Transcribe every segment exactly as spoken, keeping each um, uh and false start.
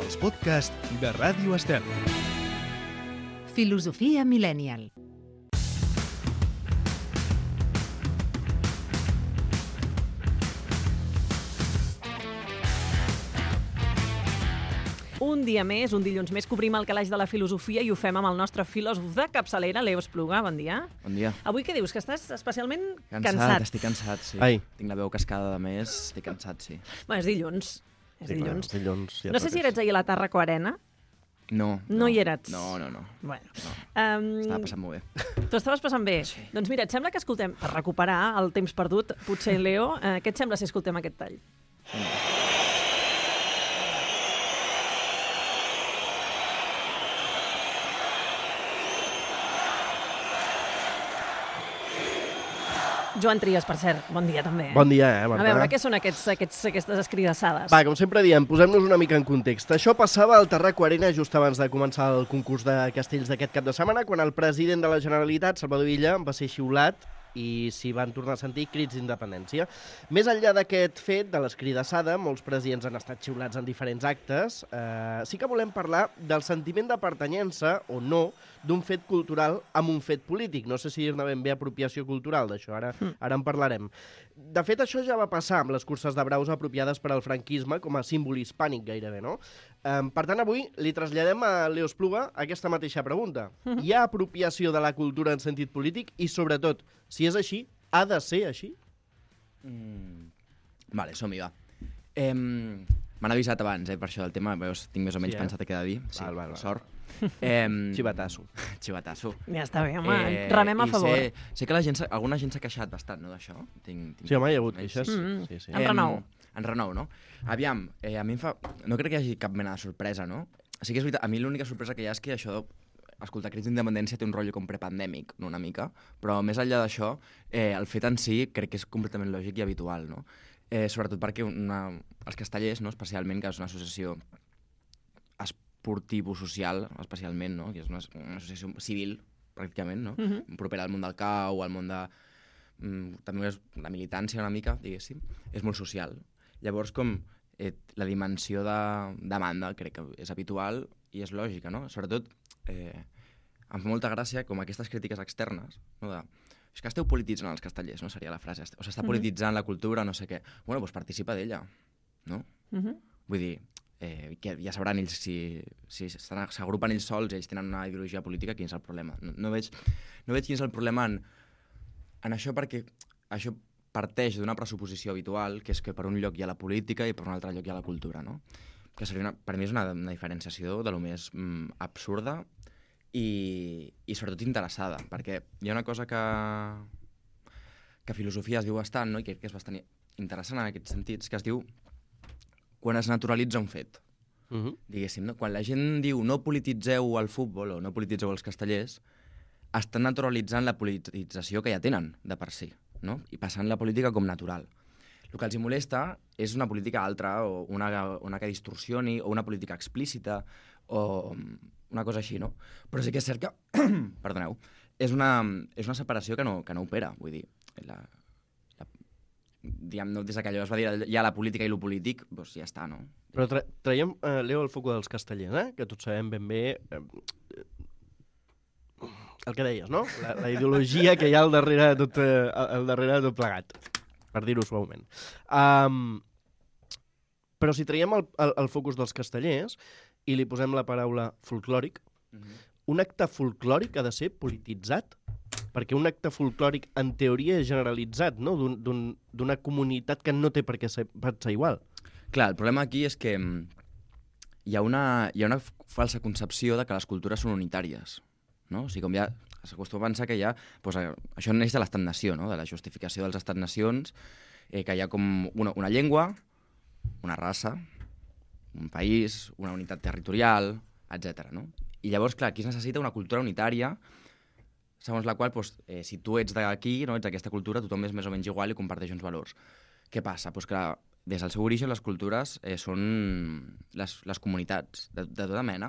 els podcasts de Ràdio Estel. Filosofia Millennial. Un dia més, un dilluns més, cobrim el calaix de la filosofia i ho fem amb el nostre filòsof de capçalera, Leo Espluga. Bon dia. Bon dia. Avui què dius? Que estàs especialment Cansat, cansat. estic cansat, sí. Ai. Tinc la veu cascada de més, estic cansat, sí. Bueno, és dilluns. És Sí, clar, dilluns. dilluns ja No sé si eres ahir a la Tàrraco Arena. No. No hi eres? No, no, no. Bueno. no. Um, Estava passant molt bé. T'ho estaves passant bé? Sí. Doncs mira, et sembla que escoltem, per recuperar el temps perdut, potser, Leo, eh, què et sembla si escoltem aquest tall? Joan Trias, per cert, bon dia també. Eh? Bon dia, eh, A Marta? veure, què són aquests, aquests, aquestes escridassades? Va, com sempre diem, posem-nos una mica en context. Això passava al Tàrraco Arena just abans de començar el concurs de castells d'aquest cap de setmana, quan el president de la Generalitat, Salvador Illa, va ser xiulat i s'hi van tornar a sentir crits d'independència. Més enllà d'aquest fet, de l'escridassada, molts presidents han estat xiulats en diferents actes, eh, sí que volem parlar del sentiment de pertanyença, o no, d'un fet cultural amb un fet polític. No sé si dir-ne ben bé apropiació cultural d'això, ara, ara en parlarem. De fet, això ja va passar amb les curses de braus apropiades per al franquisme com a símbol hispànic gairebé, no? Um, per tant, avui li traslladem a Leo Espluga aquesta mateixa pregunta. Uh-huh. Hi ha apropiació de la cultura en sentit polític? I, sobretot, si és així, ha de ser així? Mm. Vale, som-hi, va. Eh, M'han avisat abans, eh, per això del tema. Veus, tinc més o menys Sí, eh? pensat què he de dir. Sí, Val, val, val. sort. Eh, Xivatasso. Xivatasso. Ja està bé, home, Eh, remem a i favor. Sé, sé que la gent, s'ha- alguna gent s'ha queixat bastant, no, d'això. Tinc, tinc... Sí, home, hi ha hagut queixes. Mm. Sí, sí. En renou. En renou, no? Aviam, eh, a mi em fa... No crec que hi hagi cap mena de sorpresa, no? Sí que és veritat, a mi l'única sorpresa que hi ha és que això, escoltar crits d'independència té un rotllo com prepandèmic, no una mica, però més enllà d'això, eh, el fet en si crec que és completament lògic i habitual, no? Eh, sobretot perquè una, els castellers, no, especialment, que és una associació esportivo-social, especialment, no? Que és una, una associació civil, pràcticament, no? Mhm. Propera al món del cau, al món de... Mm, també és la militància una mica, diguéssim, és molt social. Llavors, com eh, la dimensió de demanda crec que és habitual i és lògica, no? Sobretot, eh, em fa molta gràcia com aquestes crítiques externes, no? De, és que esteu polititzant els castellers, no? Seria la frase. O s'està Mhm. polititzant la cultura, no sé què. Bueno, doncs participa d'ella, no? Mhm. Vull dir, eh, que ja sabran ells si, si estan- s'agrupen ells sols, ells tenen una ideologia política, quin és el problema. No, no, veig, no veig quin és el problema en, en això, perquè això parteix d'una pressuposició habitual, que és que per un lloc hi ha la política i per un altre lloc hi ha la cultura, no? Que seria una, per mi és una, una diferenciació de lo més mm, absurda i, i sobretot interessada, perquè hi ha una cosa que, que a filosofia es diu bastant, no? I crec que és bastant interessant en aquests sentits, que es diu quan es naturalitza un fet, Uh -huh. diguéssim, no? Quan la gent diu no polititzeu el futbol o no polititzeu els castellers, estan naturalitzant la politització que ja tenen de per si, no? I passant la política com natural. El que els hi molesta és una política altra, o una, una que distorsioni, o una política explícita, o una cosa així, no? Però sí que és cert que, perdoneu, és una, és una separació que no, que no opera, vull dir, la, la, diguem, no, des que allò es va dir ja la política i lo polític, doncs ja està, no? Però tra traiem, eh, Leo, el foc dels castellers, eh? Que tots sabem ben bé eh, el que deies, no? La, la ideologia que hi ha al darrere de tot, eh, al darrere de tot plegat, per dir-ho suaument. Um, però si traiem el, el, el focus dels castellers i li posem la paraula folclòric, Mm-hmm. un acte folclòric ha de ser polititzat? Perquè un acte folclòric, en teoria, és generalitzat, no? D'una un, d'un, comunitat que no té per què ser, per ser igual. Clar, el problema aquí és que mm, hi ha una, hi ha una falsa concepció de que les cultures són unitàries, no? O sigui, com ja s'acostuma a pensar que hi ha... Doncs, això neix de l'estat-nació, no? De la justificació dels estats-nacions, eh, que hi ha com una, una llengua, una raça, un país, una unitat territorial, etcètera, no? I llavors, clar, aquí es necessita una cultura unitària, segons la qual, doncs, eh, si tu ets d'aquí, no, ets d'aquesta cultura, tothom és més o menys igual i comparteix uns valors. Què passa? Doncs que des del seu origen les cultures eh, són... Les, les comunitats de, de tota mena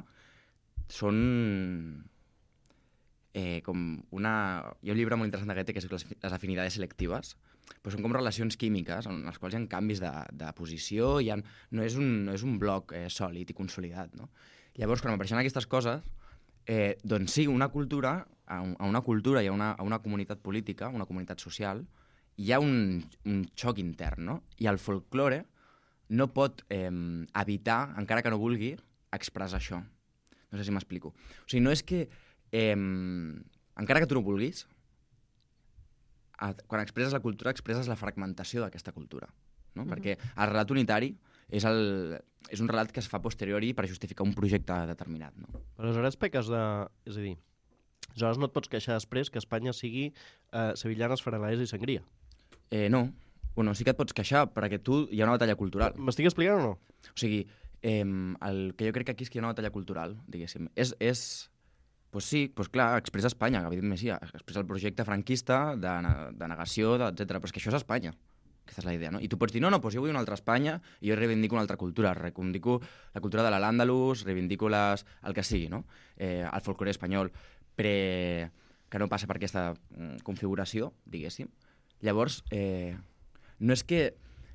són eh, com una... Hi ha un llibre molt interessant de Goethe que és les, les afinidades selectives, però són com relacions químiques en les quals hi ha canvis de, de posició, hi ha, no, és un, no és un bloc eh, sòlid i consolidat, no? Llavors, quan apareixen aquestes coses, eh, doncs sí, una cultura, a, un, a una cultura i a una, a una comunitat política, una comunitat social, hi ha un, un xoc intern, no? I el folklore no pot eh, evitar, encara que no vulgui, expressar això. No sé si m'explico. O sigui, no és que, eh, encara que tu no vulguis, a, quan expresses la cultura, expresses la fragmentació d'aquesta cultura. No? Mm-hmm. Perquè el relat unitari és, el, és un relat que es fa posteriori per justificar un projecte determinat. No? Aleshores peques de... És a dir, aleshores no et pots queixar després que Espanya sigui eh, Sevillanes, Faralaes i Sangria. Eh, no. Bueno, sí que et pots queixar, perquè tu hi ha una batalla cultural. M'estic explicant o no? O sigui, eh, el que jo crec que aquí és que hi ha una batalla cultural, diguéssim. És... és pues sí, pues clar, expressa Espanya, evidentment sí, expressa el projecte franquista de, de negació, etcètera. Però és que això és Espanya. Aquesta és la idea, no? I tu pots dir, no, no, doncs jo vull una altra Espanya i jo reivindico una altra cultura, reivindico la cultura de l'Al-Àndalus, reivindico les, el que sigui, no? Eh, el folklore espanyol, però que no passa per aquesta mm, configuració, diguéssim. Llavors, eh, no és que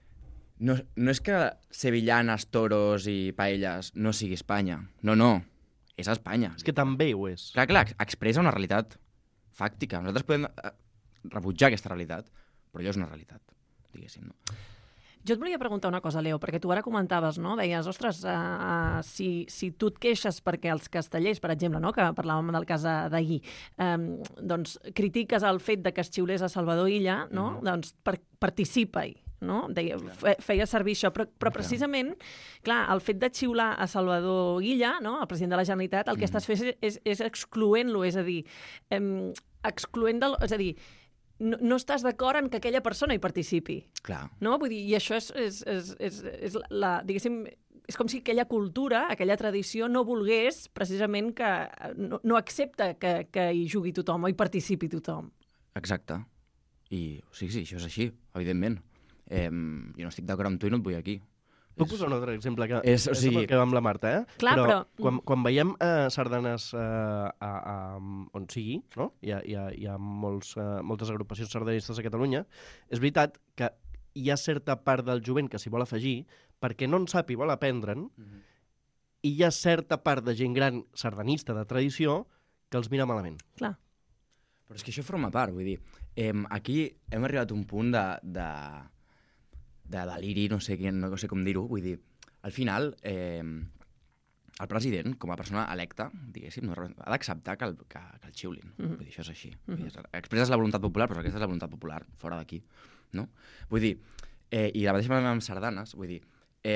no, no és que sevillanes, toros i paelles no sigui Espanya. No, no. És a Espanya. És que també ho és. Clar, clar, expressa una realitat fàctica. Nosaltres podem rebutjar aquesta realitat, però allò és una realitat, diguéssim. No? Jo et volia preguntar una cosa, Leo, perquè tu ara comentaves, no? Deies, ostres, uh, uh, si, si tu et queixes perquè els castellers, per exemple, no? Que parlàvem del cas d'ahir, um, doncs critiques el fet de que es xiulés a Salvador Illa, no? Mm-hmm. Doncs per, participa-hi. No? Deia, feia servir això, però, però precisament, clar, el fet de xiular a Salvador Illa, no? El president de la Generalitat, el que mm. estàs fent és, és excloent-lo, és a dir, em, excloent del, és a dir, no, no estàs d'acord en que aquella persona hi participi. Clar. No? Vull dir, i això és, és, és, és, és la, diguéssim, és com si aquella cultura, aquella tradició no volgués precisament que no, no accepta que, que hi jugui tothom o hi participi tothom. Exacte. I sí, sí, això és així, evidentment. Eh, jo no estic d'acord amb tu i no et vull aquí. Puc posar un altre exemple? Que, és, o sigui... és que va amb la Marta, eh? Clar, però... però... Quan, quan veiem eh, sardanes eh, a, a, on sigui, no? Hi ha, hi ha, hi ha molts, eh, moltes agrupacions sardanistes a Catalunya, és veritat que hi ha certa part del jovent que s'hi vol afegir perquè no en sap i vol aprendre'n, mm-hmm. i hi ha certa part de gent gran sardanista de tradició que els mira malament. Clar. Però és que això forma part, vull dir, eh, aquí hem arribat a un punt de... de... de deliri, no sé, no sé com dir-ho, vull dir, al final, eh, el president, com a persona electa, diguéssim, no, ha d'acceptar que, el, que, que el xiulin. Mm-hmm. Vull dir, això és així. Mm-hmm. Vull dir, expresses la voluntat popular, però aquesta és la voluntat popular, fora d'aquí, no? Vull dir, eh, i la mateixa manera amb sardanes, vull dir, eh,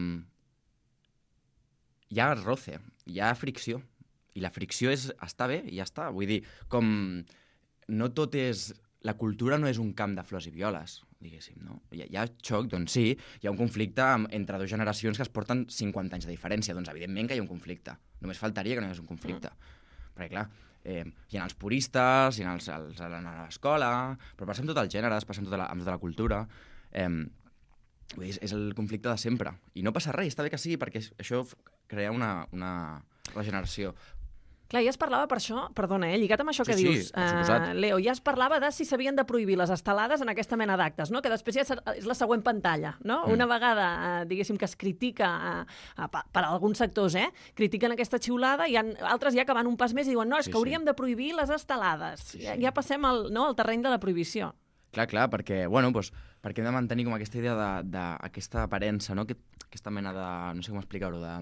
hi ha roce, hi ha fricció, i la fricció és, està bé i ja està. Vull dir, com no tot és... La cultura no és un camp de flors i violes, diguéssim, no? Hi ha, hi ha xoc, doncs sí, hi ha un conflicte entre dues generacions que es porten cinquanta anys de diferència. Doncs evidentment que hi ha un conflicte. Només faltaria que no hi hagués un conflicte. Mm. Perquè, clar, eh, hi ha els puristes, hi ha els, els, els a l'escola, però passa amb tot el gènere, passa amb tota la, amb tota la cultura. Eh, vull dir, és, és el conflicte de sempre. I no passa res, està bé que sigui, perquè això crea una, una regeneració. Clar, ja es parlava per això, perdona, eh, lligat amb això sí, que sí, dius, uh, Leo, ja es parlava de si s'havien de prohibir les estelades en aquesta mena d'actes, no? Que després ja és la següent pantalla, no? Mm. Una vegada, uh, diguéssim, que es critica, uh, uh, per, per alguns sectors, eh, critiquen aquesta xiulada, i ha altres ja que van un pas més i diuen no, és sí, que hauríem sí. de prohibir les estelades. Sí, sí. Ja, ja passem al, no, al terreny de la prohibició. Clar, clar, perquè, bueno, doncs, perquè hem de mantenir com aquesta idea d'aquesta aparença, no? Aquest, aquesta mena de... no sé com explicar-ho, de...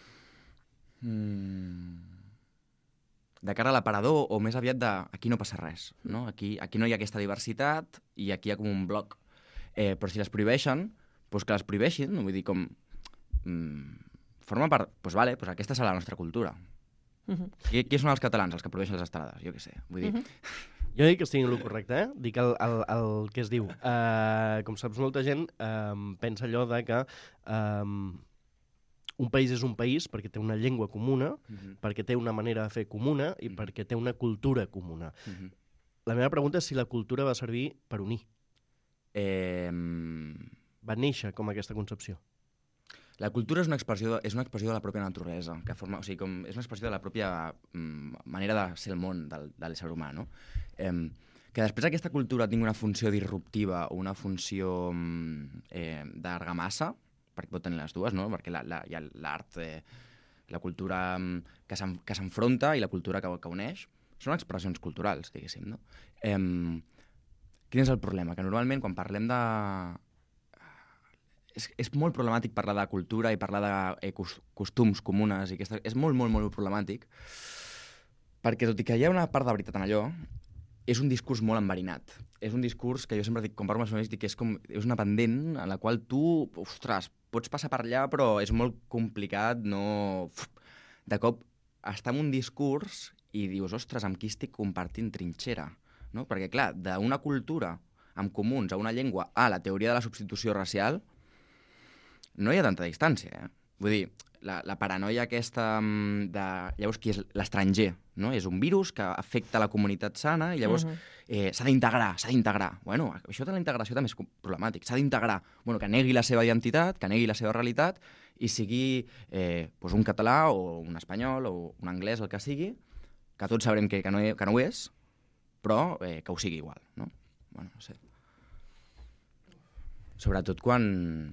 Mm... de cara a l'aparador, o més aviat de aquí no passa res, no? Aquí, aquí no hi ha aquesta diversitat i aquí hi ha com un bloc. Eh, però si les prohibeixen, doncs que les prohibeixin, no? Vull dir, com... Mm, forma part... Doncs vale, doncs aquesta és la nostra cultura. Uh-huh. Qui, qui són els catalans, els que prohibeixen les estelades? Jo què sé, vull dir... Uh-huh. Jo dic que estigui el correcte, eh? Dic el, el, el que es diu. Uh, com saps, molta gent uh, pensa allò de que... Uh, un país és un país perquè té una llengua comuna, uh-huh. perquè té una manera de fer comuna i uh-huh. perquè té una cultura comuna. Uh-huh. La meva pregunta és si la cultura va servir per unir. Eh... Va néixer com aquesta concepció. La cultura és una expressió de, és una expressió de la pròpia naturalesa, que forma, o sigui, com, és una expressió de la pròpia mm, manera de ser el món del, de l'ésser humà, no? Eh, Que després aquesta cultura tingui una funció disruptiva o una funció eh, d'argamassa, perquè pot tenir les dues, no? Perquè la, la, hi ha l'art, eh, la cultura que s'enfronta i la cultura que, que uneix, són expressions culturals, diguéssim, no? Eh, quin és el problema? Que normalment quan parlem de... És, és molt problemàtic parlar de cultura i parlar de eh, costums comunes, i aquesta... és molt, molt, molt problemàtic, perquè tot i que hi ha una part de veritat en allò, és un discurs molt enverinat. És un discurs que jo sempre dic, quan parlo amb els meus, dic que és, com, és una pendent en la qual tu, ostres, pots passar per allà, però és molt complicat, no... De cop, estar en un discurs i dius, ostres, amb qui estic compartint trinxera? No? Perquè, clar, d'una cultura amb comuns a una llengua a la teoria de la substitució racial, no hi ha tanta distància, eh? Vull dir, la, la paranoia aquesta de... Llavors, qui és l'estranger? No? És un virus que afecta la comunitat sana i llavors uh-huh. eh, s'ha d'integrar, s'ha d'integrar. Bueno, això de la integració també és problemàtic. S'ha d'integrar. Bueno, que negui la seva identitat, que negui la seva realitat i sigui eh, doncs un català o un espanyol o un anglès, el que sigui, que tots sabrem que, que, no, que no ho és, però eh, que ho sigui igual, no? Bueno, no sé. Sobretot quan,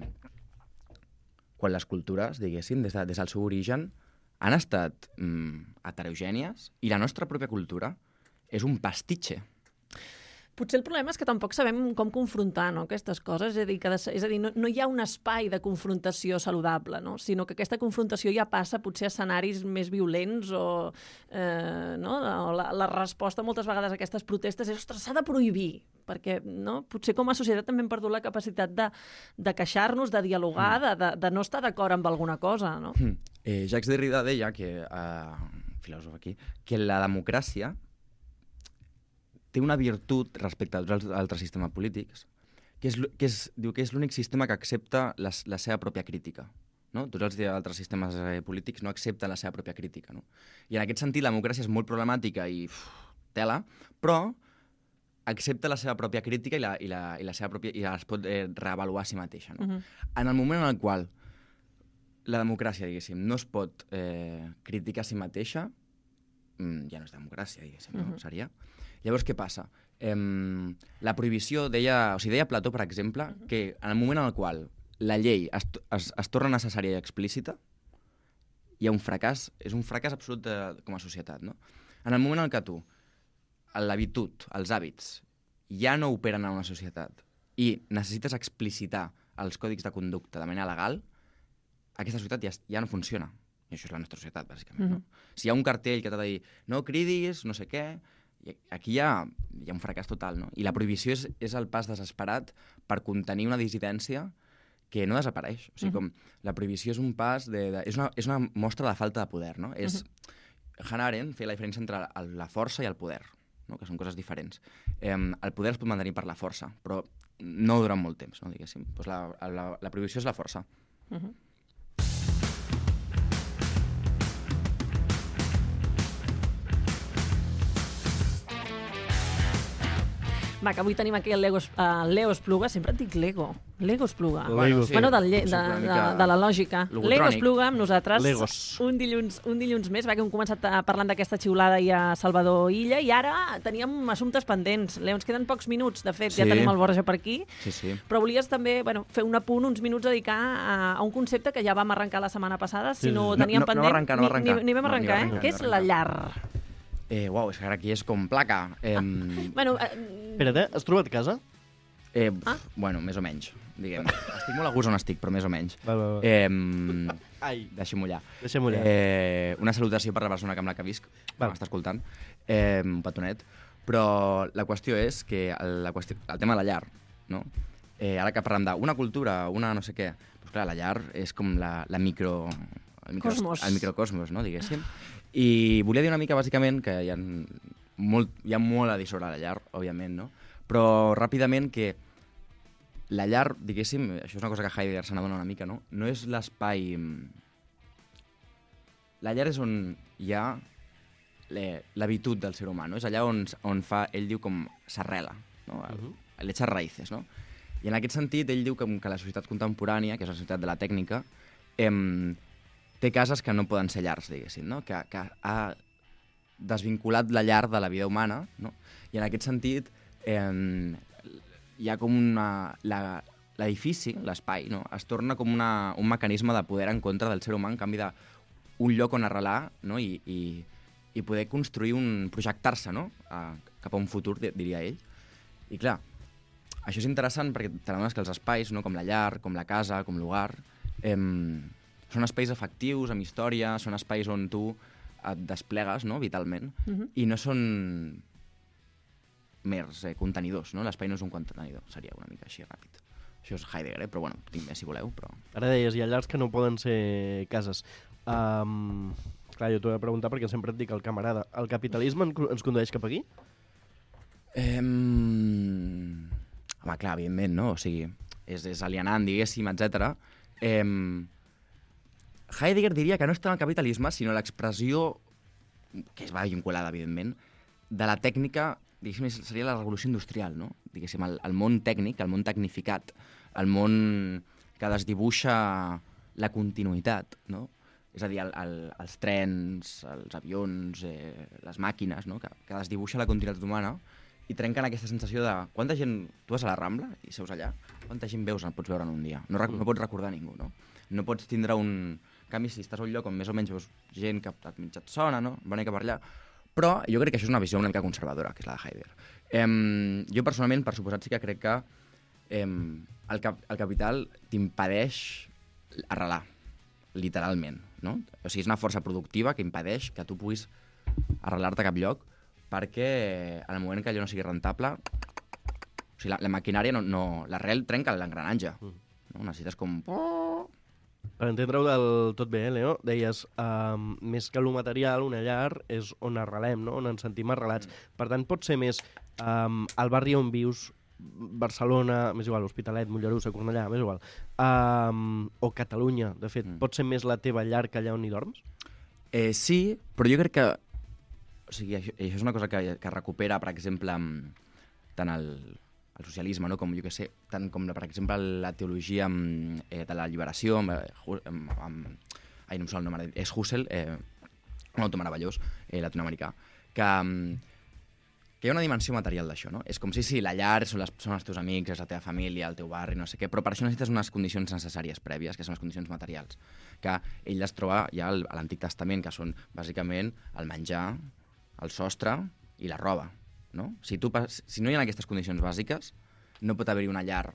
quan les cultures, diguéssim, des, de, des del seu origen, han estat mm, heterogènies i la nostra pròpia cultura és un pastitxe. Potser el problema és que tampoc sabem com confrontar, no, aquestes coses. És a dir, que de, és a dir no, no hi ha un espai de confrontació saludable, no? Sinó que aquesta confrontació ja passa potser a escenaris més violents o, eh, no? o la, la resposta moltes vegades a aquestes protestes és ostres, s'ha de prohibir, perquè no? Potser com a societat també hem perdut la capacitat de, de queixar-nos, de dialogar, mm. de, de, de no estar d'acord amb alguna cosa. No? Mm. Eh, Jacques Derrida deia, que, eh, filòsof aquí, que la democràcia té una virtut respecte a tots els altres sistemes polítics, que, és, que és, diu que és l'únic sistema que accepta la, la seva pròpia crítica. No? Tots els altres sistemes eh, polítics no accepten la seva pròpia crítica. No? I en aquest sentit la democràcia és molt problemàtica i uf, tela, però accepta la seva pròpia crítica i, la, i, la, i, la seva pròpia, i es pot eh, reavaluar a si mateixa. No? Uh-huh. En el moment en el qual la democràcia, diguéssim, no es pot eh, criticar a si mateixa, ja no és democràcia, diguéssim, uh-huh. no? Seria... Llavors, què passa? Eh, la prohibició, deia, o sigui, deia Plató, per exemple, uh-huh. que en el moment en el qual la llei es, es, es torna necessària i explícita, hi ha un fracàs, és un fracàs absolut de, com a societat, no? En el moment en què tu, l'habitud, els hàbits, ja no operen en una societat i necessites explicitar els còdics de conducta de manera legal, aquesta societat ja, ja no funciona. I això és la nostra societat, bàsicament. Uh-huh. No? Si hi ha un cartell que t'ha de dir no cridis, no sé què, aquí hi ha, hi ha un fracàs total, no? I la prohibició és, és el pas desesperat per contenir una dissidència que no desapareix. O sigui, uh-huh. com la prohibició és un pas, de, de, és, una, és una mostra de falta de poder, no? És, uh-huh. Hannah Arendt feia la diferència entre la força i el poder, no? Que són coses diferents. Eh, el poder es pot mantenir per la força, però no durant molt temps, no? Diguéssim. Pues la, la, la prohibició és la força. Uh-huh. Va, que avui tenim aquí el Lego, uh, Leo Espluga, sempre et dic Lego, Lego Espluga. Lego. Sí, bueno, del, de, de, de, de la lògica. Lego Espluga amb nosaltres. Legos. Un dilluns, un dilluns més, va, que hem començat parlant d'aquesta xiulada i a Salvador Illa, i ara teníem assumptes pendents. Leo, ens queden pocs minuts, de fet, sí. Ja tenim el Borja per aquí, sí, sí. Però volies també bueno, fer un apunt, uns minuts a dedicar a, a un concepte que ja vam arrencar la setmana passada, si no ho teníem no, no, pendent. No arrencar, no arrencar. Ni, ni, ni vam arrencar, no, ni eh? Què és la llar? Eh, uau, és que ara aquí és com placa. Eh, ah, bueno, eh, Espera't, eh? Has trobat casa? Eh, ah? Bueno, més o menys, diguem. Estic molt a gust on estic, però més o menys. Va, va, va. Eh, Ai. Deixem-ho allà. Deixem-ho allà. Eh, una salutació per la persona amb la que visc, que m'està escoltant. Eh, un petonet. Però la qüestió és que el, la qüestió, el tema de la llar, no? Eh, ara que parlem d'una cultura, una no sé què, doncs clar, la llar és com la, la micro... El, micro, Cosmos. el microcosmos, no? Diguéssim. I volia dir una mica, bàsicament, que hi ha molt, hi ha molt a dir sobre la llar, òbviament, no? Però ràpidament que la llar, diguéssim, això és una cosa que Heidegger se n'adona una mica, no? No és l'espai... La llar és on hi ha l'habitud del ser humà, no? És allà on, on fa, ell diu com s'arrela, no? El, el echar raïces, no? I en aquest sentit, ell diu que, que la societat contemporània, que és la societat de la tècnica, em, té cases que no poden ser llars, diguéssim, no? Que, que ha desvinculat la llar de la vida humana, no? I en aquest sentit eh, hi ha com una... La, l'edifici, l'espai, no? Es torna com una, un mecanisme de poder en contra del ser humà, en canvi d'un lloc on arrelar, no? I, i, i poder construir un... projectar-se, no? A, cap a un futur, diria ell. I clar, això és interessant perquè t'adones que els espais, no? Com la llar, com la casa, com l'hogar, eh, són espais afectius, amb història, són espais on tu et desplegues, no? Vitalment, uh-huh. I no són mers eh, contenidors, no? L'espai no és un contenidor, seria una mica així ràpid. Això és Heidegger, eh? Però bueno, tinc més si voleu. Però... Ara deies, hi ha llars que no poden ser cases. Um, clar, jo t'ho he de preguntar perquè sempre et dic el camarada. El capitalisme ens condueix cap aquí? Eh, home, clar, evidentment, no? O sigui, és, és alienant, diguéssim, etcètera. Eh, Heidegger diria que no és tant el capitalisme, sinó l'expressió, que es va vinculada, evidentment, de la tècnica, diguéssim, seria la revolució industrial, no? Diguéssim, el, el món tècnic, el món tecnificat, el món que desdibuixa la continuïtat, no? És a dir, el, el, els trens, els avions, eh, les màquines, no? que, que desdibuixa la continuïtat humana i trenquen aquesta sensació de... Quanta gent... Tu vas a la Rambla i seus allà, quanta gent veus en pots veure en un dia? No, no pots recordar ningú, no? No pots tindre un... En canvi, si estàs a un lloc on més o menys veus gent que et mitja et sona, no? Va una mica per allà. Però jo crec que això és una visió una mica conservadora, que és la de Heidegger. Eh, jo personalment, per suposat, sí que crec que eh, el, cap, el capital t'impedeix arrelar, literalment, no? O sigui, és una força productiva que impedeix que tu puguis arrelar-te a cap lloc perquè en el moment que allò no sigui rentable, o sigui, la, la maquinària, no, no, l'arrel trenca l'engranatge. No? Necessites com... Per entendre-ho del tot bé, eh, Leo, deies, um, més que lo material, una llar és on arrelem, no? On ens sentim arrelats. Mm. Per tant, pot ser més um, el barri on vius, Barcelona, més igual, Hospitalet, Mollerussa, Cornellà, més igual, um, o Catalunya, de fet, mm. pot ser més la teva llar que allà on hi dorms? Eh, sí, però jo crec que... O sigui, això, això és una cosa que, que recupera, per exemple, tant el... el socialisme, no? Com, jo què sé, tant com, per exemple, la teologia eh, de la lliberació, amb, amb, amb, ai, no em surt el nom, és Husserl, eh, un autor meravellós, eh, latinoamericà, que, que hi ha una dimensió material d'això, no? És com si, sí, la llar són, les, són els teus amics, és la teva família, el teu barri, no sé què, però per això necessites unes condicions necessàries prèvies, que són les condicions materials, que ell les troba ja a l'Antic Testament, que són, bàsicament, el menjar, el sostre i la roba. No? Si, tu, si no hi ha aquestes condicions bàsiques, no pot haver-hi una llar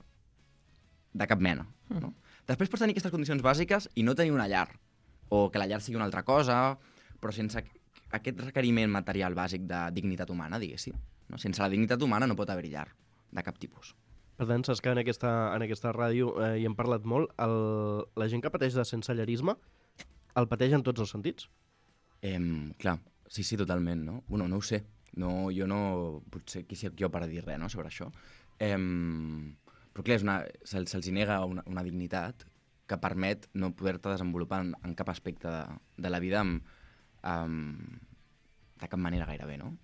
de cap mena. No? Mm. Després pots tenir aquestes condicions bàsiques i no tenir una llar, o que la llar sigui una altra cosa, però sense aquest requeriment material bàsic de dignitat humana, diguéssim. No? Sense la dignitat humana no pot haver-hi llar, de cap tipus. Per tant, saps que en aquesta, en aquesta ràdio eh, hi hem parlat molt, el, la gent que pateix de sensellarisme el pateix en tots els sentits? Eh, clar, sí, sí, totalment, no? Bueno, no ho sé. No, jo no... Potser qui soc jo per dir res, no?, sobre això. Eh, però clar, és una, se'ls, se'ls nega una, una dignitat que permet no poder-te desenvolupar en, en cap aspecte de, de la vida amb, amb, de cap manera gairebé, no?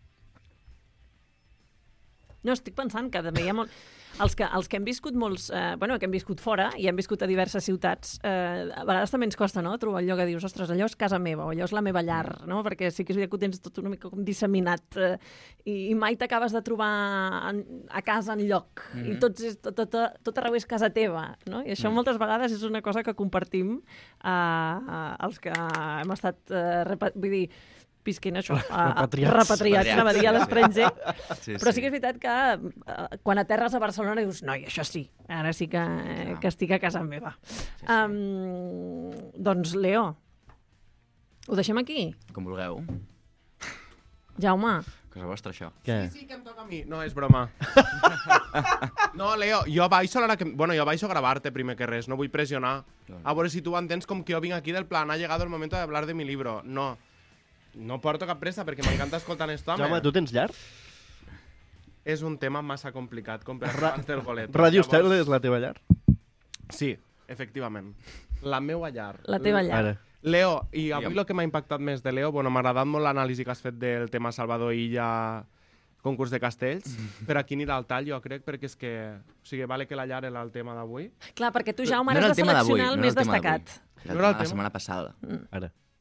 No, estic pensant que també hi ha molt... Els que, els que hem viscut molts... Eh, bueno, que hem viscut fora i hem viscut a diverses ciutats, eh, a vegades també ens costa, no?, trobar allò que dius, ostres, allò és casa meva, o allò és la meva llar, no?, perquè sí que és veritat que ho tens tot una mica com disseminat eh, i, i mai t'acabes de trobar en, a casa enlloc. Mm-hmm. I tot, és, tot, tot, tot arreu és casa teva, no? I això mm. moltes vegades és una cosa que compartim eh, eh, els que hem estat... Eh, repa... Vull dir, visquent això, a, repatriats, repatriats anava a dir a l'estranger. Sí, però sí que és veritat que uh, quan aterres a Barcelona dius, noi, això sí, ara sí que, eh, que estic a casa meva. Sí, sí. Um, doncs, Leo, ho deixem aquí? Com vulgueu. Jaume. Cosa vostra, això. Què? Sí, sí, que em toca a mi. No, és broma. No, Leo, jo baixo a l'hora que... Bueno, jo baixo a gravar-te primer que res, no vull pressionar. A veure si tu entens com que jo vinc aquí del plan, ha llegado el momento de hablar de mi libro. No. No porto cap pressa perquè m'encanta escoltar aquest home. Jaume, tu tens llar? És un tema massa complicat com per abans del golet. Ràdio Estel és la teva llar? Sí, efectivament. La meua llar. La teva llar. Ara. Leo, i avui el que m'ha impactat més de Leo, bueno, m'ha agradat molt l'anàlisi que has fet del tema Salvador Illa, concurs de castells, però aquí anirà al tall, jo crec, perquè és que... O sigui, vale que la llar era el tema d'avui. Clar, perquè tu, Jaume, no has de seleccionar el més destacat. No era el tema. La setmana passada. Mm. Ara.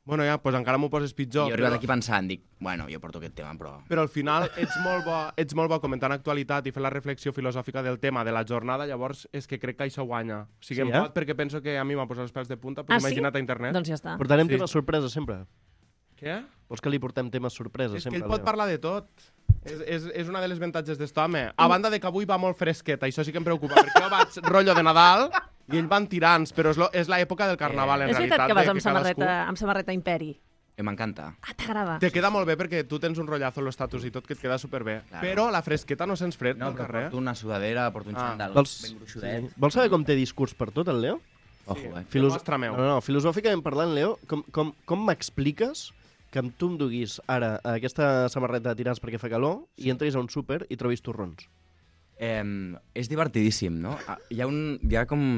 Bueno, ja, doncs encara m'ho poses I pitjor. jo he arribat aquí pensant, dic, bueno, jo porto aquest tema, però... Però al final ets molt bo, ets molt bo comentant actualitat i fer la reflexió filosòfica del tema de la jornada, llavors és que crec que això guanya. O sigui, Sí, em eh? pot perquè penso que a mi m'ha posat els pèls de punta, però Ah, sí? imagina't a internet. Doncs ja està. Portarem Sí. temes sorpresa sempre. Què? Vols que li portem temes sorpresa És que sempre? ell pot Leo? parlar de tot. És, és, és una de les avantatges d'est home. A banda de que avui va molt fresquet, això sí que em preocupa, perquè jo vaig rotllo de Nadal i ell van tirants, però és, lo, és l'època del Carnaval, en És realitat. veritat que vas de amb samarreta, cadascú... amb samarreta Imperi. Eh, m'encanta. Ah, t'agrada? Te queda molt bé perquè tu tens un rotllazo en l'estatus i tot que et queda superbé. Claro. Però la fresqueta no sents fred No, pel però carrer. porto una sudadera, porto un Ah. xandall Vols, ben sí. gruixudet. Vols saber com té discurs per tot, el Leo? Ojo, eh? Filos... Mostra meu. No, no, filosòficament parlant, Leo, com, com, com m'expliques que amb tu em duguis ara a aquesta samarreta de tirants perquè fa calor i entris a un súper i trobis torrons? Eh, és divertidíssim, no? Ah, Hi ha un... Hi ha com...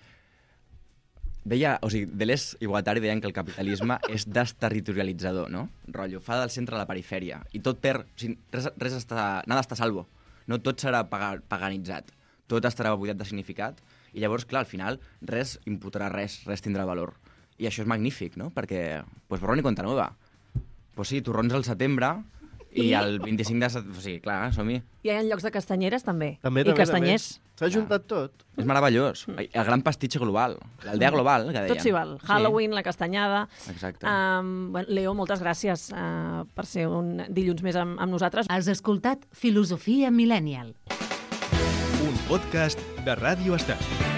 Deia, o sigui, Deleuze i Guattari deien que el capitalisme és desterritorialitzador, no? Rotllo, fa del centre a la perifèria. I tot per... O sigui, res, res està... Nada està a salvo. No tot serà paga, paganitzat. Tot estarà buidat de significat. I llavors, clar, al final, res imputarà res, res tindrà valor. I això és magnífic, no? Perquè, pues, borrón i conta nova. Pues sí, torrons al setembre i el vint-i-cinc de setembre... O sigui, clar, som-hi. I hi ha llocs de castanyeres, també. També, I també, castanyers. també. S'ha juntat tot. És meravellós. El gran pastitxe global. L'aldea global, que deien. Tot s'hi val. Halloween, la castanyada... Exacte. Um, bueno, Leo, moltes gràcies uh, per ser un dilluns més amb, amb nosaltres. Has escoltat Filosofia Millennial. Un podcast de Ràdio Estel.